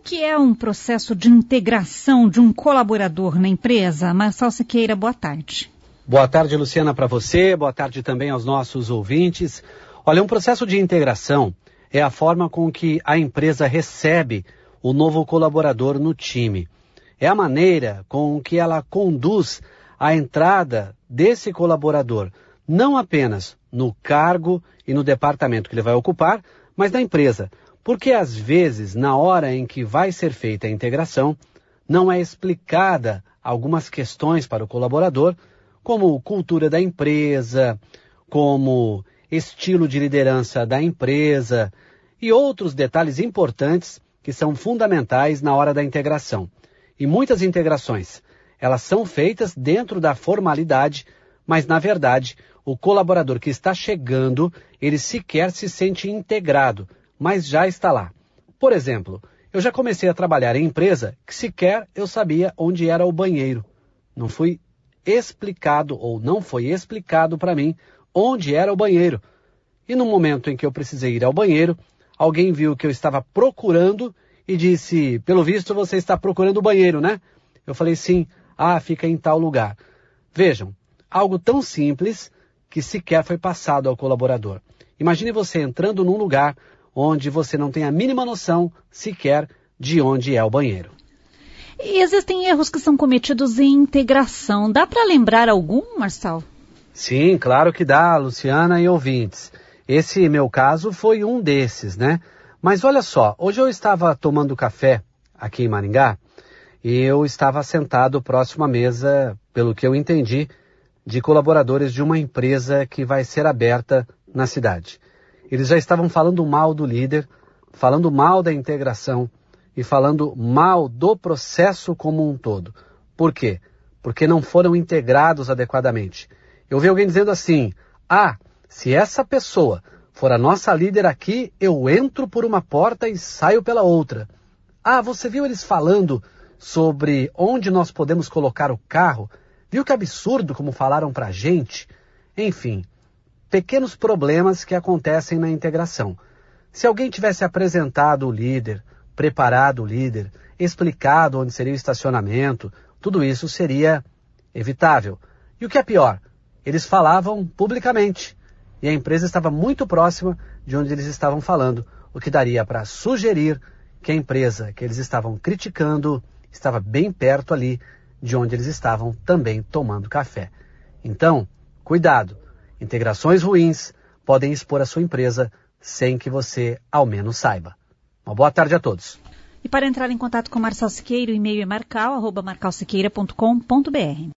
que é um processo de integração de um colaborador na empresa? Marçal Siqueira, boa tarde. Boa tarde, Luciana, para você. Boa tarde também aos nossos ouvintes. Olha, um processo de integração é a forma com que a empresa recebe o novo colaborador no time. É a maneira com que ela conduz a entrada desse colaborador, não apenas no cargo e no departamento que ele vai ocupar, mas na empresa. Porque às vezes, na hora em que vai ser feita a integração, não é explicada algumas questões para o colaborador, como cultura da empresa, como estilo de liderança da empresa e outros detalhes importantes que são fundamentais na hora da integração. E muitas integrações, elas são feitas dentro da formalidade, mas na verdade o colaborador que está chegando, ele sequer se sente integrado, mas já está lá. Por exemplo, eu já comecei a trabalhar em empresa que sequer eu sabia onde era o banheiro. Não fui explicado ou não foi explicado para mim onde era o banheiro. E no momento em que eu precisei ir ao banheiro, alguém viu que eu estava procurando e disse, pelo visto você está procurando o banheiro, né? Eu falei, sim, fica em tal lugar. Vejam, algo tão simples que sequer foi passado ao colaborador. Imagine você entrando num lugar onde você não tem a mínima noção sequer de onde é o banheiro. E existem erros que são cometidos em integração. Dá para lembrar algum, Marçal? Sim, claro que dá, Luciana e ouvintes. Esse meu caso foi um desses, né? Mas olha só, hoje eu estava tomando café aqui em Maringá e eu estava sentado próximo à mesa, pelo que eu entendi, de colaboradores de uma empresa que vai ser aberta na cidade. Eles já estavam falando mal do líder, falando mal da integração e falando mal do processo como um todo. Por quê? Porque não foram integrados adequadamente. Eu vi alguém dizendo assim, se essa pessoa for a nossa líder aqui, eu entro por uma porta e saio pela outra. Você viu eles falando sobre onde nós podemos colocar o carro? Viu que absurdo como falaram pra gente? Enfim, pequenos problemas que acontecem na integração. Se alguém tivesse apresentado o líder, preparado o líder, explicado onde seria o estacionamento, tudo isso seria evitável. E o que é pior, eles falavam publicamente. E a empresa estava muito próxima de onde eles estavam falando, o que daria para sugerir que a empresa que eles estavam criticando estava bem perto ali de onde eles estavam também tomando café. Então, cuidado, integrações ruins podem expor a sua empresa sem que você ao menos saiba. Uma boa tarde a todos. E para entrar em contato com Marçal Siqueira, o e-mail é marcal@marcalsiqueira.com.br.